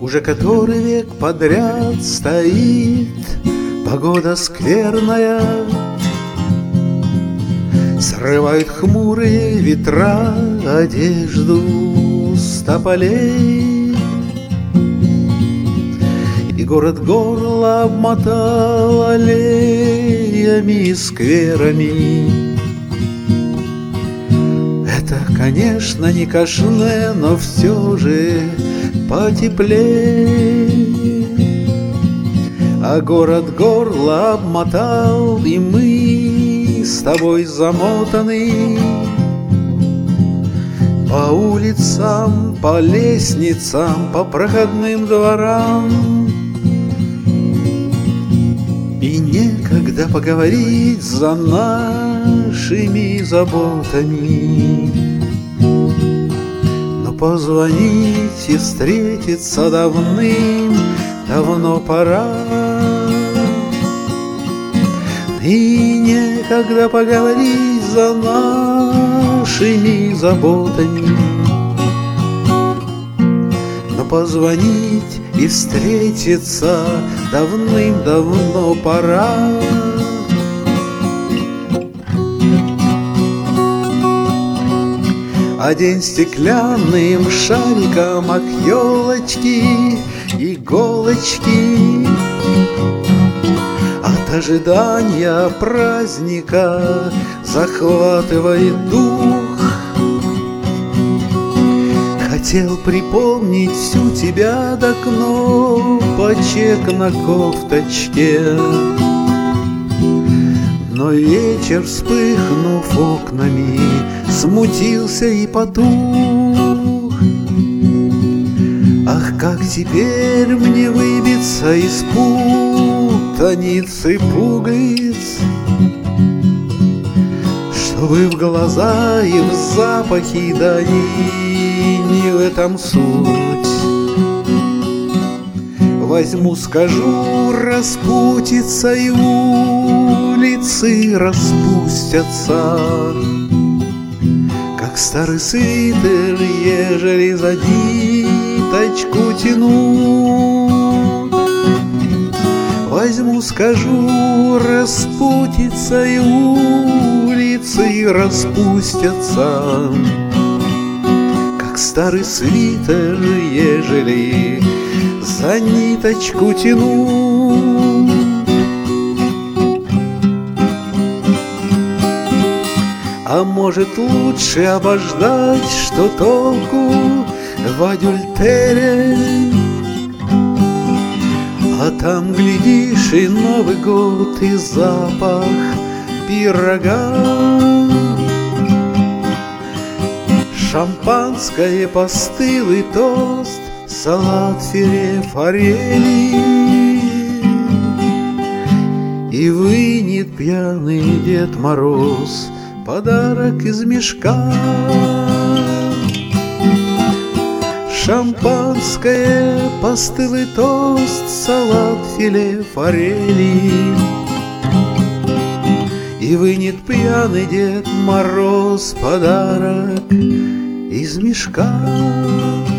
Уже который век подряд стоит погода скверная, срывают хмурые ветра одежду с тополей. И город горло обмотал аллеями и скверами. Это, конечно, не Кашне, но все же потеплее. А город горло обмотал, и мы с тобой замотаны по улицам, по лестницам, по проходным дворам. И некогда поговорить за нашими заботами, но позвонить и встретиться давным-давно пора. И некогда поговорить за нашими заботами, но позвонить и встретиться давным-давно пора. Одень стеклянным шариком от елочки иголочки. От ожидания праздника захватывает дух. Хотел припомнить всю тебя до кнопочек на кофточке, но вечер, вспыхнув окнами, смутился и потух. Ах, как теперь мне выбиться из путаницы пуговиц, чтобы в глаза и в запахи, да не в этом суть. Возьму, скажу, распутится, и улицы распустятся, как старый свитер, ежели за ниточку тяну. Возьму, скажу, распутится, и улицы распустятся, как старый свитер, ежели за ниточку тяну. А может, лучше обождать, что толку в адюльтере, а там, глядишь, и Новый год, и запах пирога. Шампанское, постылый тост, салат, филе, форели, и вынет пьяный Дед Мороз подарок из мешка. Шампанское, постылый тост, салат, филе, форели, и вынет пьяный Дед Мороз подарок из мешка.